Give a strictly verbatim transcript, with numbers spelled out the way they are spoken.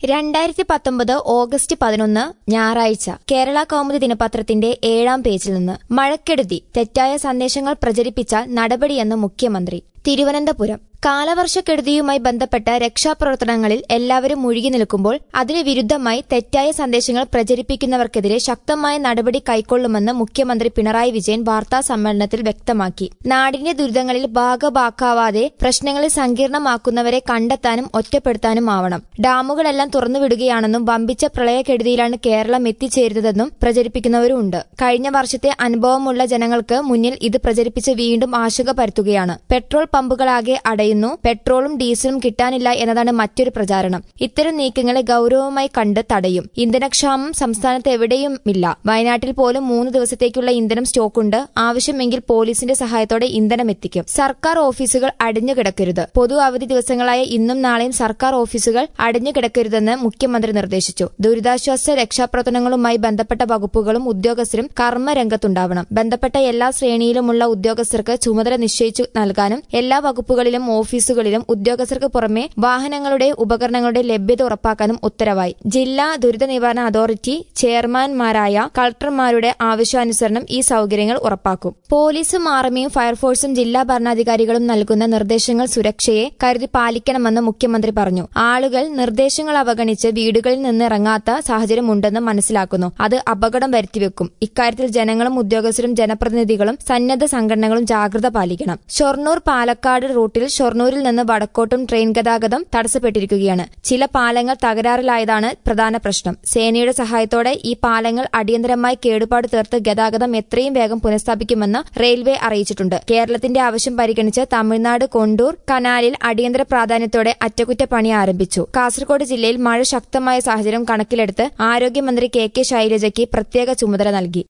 രണ്ടായിരത്തി പത്തൊമ്പത് ഓഗസ്റ്റ് പതിനൊന്ന് ഞായറാഴ്ച കേരള കൗമുദി ദിനപത്രത്തിന്റെ ഏഴാം പേജിൽ നിന്ന് മഴക്കെടുതി തെറ്റായ സന്ദേശങ്ങൾ പ്രചരിപ്പിച്ചാൽ നടപടിയെന്ന് മുഖ്യമന്ത്രി. തിരുവനന്തപുരം കാലവർഷക്കെടുതിയുമായി ബന്ധപ്പെട്ട രക്ഷാപ്രവർത്തനങ്ങളിൽ എല്ലാവരും മുഴുകി നിൽക്കുമ്പോൾ അതിനു വിരുദ്ധമായി തെറ്റായ സന്ദേശങ്ങൾ പ്രചരിപ്പിക്കുന്നവർക്കെതിരെ ശക്തമായ നടപടി കൈക്കൊള്ളുമെന്ന് മുഖ്യമന്ത്രി പിണറായി വിജയൻ വാർത്താ സമ്മേളനത്തിൽ വ്യക്തമാക്കി. നാടിന്റെ ദുരിതങ്ങളിൽ ഭാഗഭാക്കാവാതെ പ്രശ്നങ്ങളെ സങ്കീർണമാക്കുന്നവരെ കണ്ടെത്താനും ഒറ്റപ്പെടുത്താനും ആവണം. ഡാമുകളെല്ലാം തുറന്നുവിടുകയാണെന്നും വമ്പിച്ച പ്രളയക്കെടുതിയിലാണ് കേരളം എത്തിച്ചേരുന്നതെന്നും പ്രചരിപ്പിക്കുന്നവരുമുണ്ട്. കഴിഞ്ഞ വർഷത്തെ അനുഭവമുള്ള ജനങ്ങൾക്ക് മുന്നിൽ ഇത് പ്രചരിപ്പിച്ച് വീണ്ടും ആശങ്ക പരത്തുകയാണ്. പെട്രോൾ പമ്പുകളാകെ അടയുന്നു, പെട്രോളും ഡീസലും കിട്ടാനില്ല എന്നതാണ് മറ്റൊരു പ്രചാരണം. ഇത്തരം നീക്കങ്ങളെ ഗൌരവമായി കണ്ട് തടയും. ഇന്ധനക്ഷാമം സംസ്ഥാനത്ത് എവിടെയുമില്ല. വയനാട്ടിൽ പോലും മൂന്ന് ദിവസത്തേക്കുള്ള ഇന്ധനം സ്റ്റോക്കുണ്ട്. ആവശ്യമെങ്കിൽ പോലീസിന്റെ സഹായത്തോടെ ഇന്ധനം എത്തിക്കും. സർക്കാർ ഓഫീസുകൾ അടഞ്ഞുകിടക്കരുത്. പൊതു അവധി ദിവസങ്ങളായ ഇന്നും നാളെയും സർക്കാർ ഓഫീസുകൾ അടഞ്ഞുകിടക്കരുതെന്ന് മുഖ്യമന്ത്രി നിർദ്ദേശിച്ചു. ദുരിതാശ്വാസ രക്ഷാപ്രവർത്തനങ്ങളുമായി ബന്ധപ്പെട്ട വകുപ്പുകളും ഉദ്യോഗസ്ഥരും കർമ്മരംഗത്തുണ്ടാവണം. ബന്ധപ്പെട്ട എല്ലാ ശ്രേണിയിലുമുള്ള ഉദ്യോഗസ്ഥർക്ക് ചുമതല നിശ്ചയിച്ചു നൽകാനും എല്ലാ വകുപ്പുകളിലും ഓഫീസുകളിലും ഉദ്യോഗസ്ഥർക്ക് പുറമെ വാഹനങ്ങളുടെ ഉപകരണങ്ങളുടെ ലഭ്യത ഉറപ്പാക്കാനും ഉത്തരവായി. ജില്ലാ ദുരിത നിവാരണ അതോറിറ്റി ചെയർമാൻമാരായ കളക്ടർമാരുടെ ആവശ്യാനുസരണം ഈ സൌകര്യങ്ങൾ ഉറപ്പാക്കും. പോലീസും ആർമിയും ഫയർഫോഴ്സും ജില്ലാ ഭരണാധികാരികളും നൽകുന്ന നിർദ്ദേശങ്ങൾ സുരക്ഷയെ കരുതി പാലിക്കണമെന്ന് മുഖ്യമന്ത്രി പറഞ്ഞു. ആളുകൾ നിർദ്ദേശങ്ങൾ അവഗണിച്ച് വീടുകളിൽ നിന്ന് ഇറങ്ങാത്ത സാഹചര്യമുണ്ടെന്ന് മനസ്സിലാക്കുന്നു. അത് അപകടം വരുത്തിവെക്കും. ഇക്കാര്യത്തിൽ ജനങ്ങളും ഉദ്യോഗസ്ഥരും ജനപ്രതിനിധികളും സന്നദ്ധ സംഘടനകളും ജാഗ്രത പാലിക്കണം. ഷൊർണൂർ പാലക്കാട് റൂട്ടിൽ ഷൊർണൂരിൽ നിന്ന് വടക്കോട്ടും ട്രെയിൻ ഗതാഗതം തടസ്സപ്പെട്ടിരിക്കുകയാണ്. ചില പാലങ്ങൾ തകരാറിലായതാണ് പ്രധാന പ്രശ്നം. സേനയുടെ സഹായത്തോടെ ഈ പാലങ്ങൾ അടിയന്തരമായി കേടുപാട് തീർത്ത് ഗതാഗതം എത്രയും വേഗം പുനഃസ്ഥാപിക്കുമെന്ന് റെയിൽവേ അറിയിച്ചിട്ടുണ്ട്. കേരളത്തിന്റെ ആവശ്യം പരിഗണിച്ച് തമിഴ്നാട് കൊണ്ടൂർ കനാലിൽ അടിയന്തര പ്രാധാന്യത്തോടെ അറ്റകുറ്റപ്പണി ആരംഭിച്ചു. കാസർഗോഡ് ജില്ലയിൽ മഴ ശക്തമായ സാഹചര്യം കണക്കിലെടുത്ത് ആരോഗ്യമന്ത്രി കെ കെ ശൈലജയ്ക്ക് പ്രത്യേക ചുമതല നൽകി.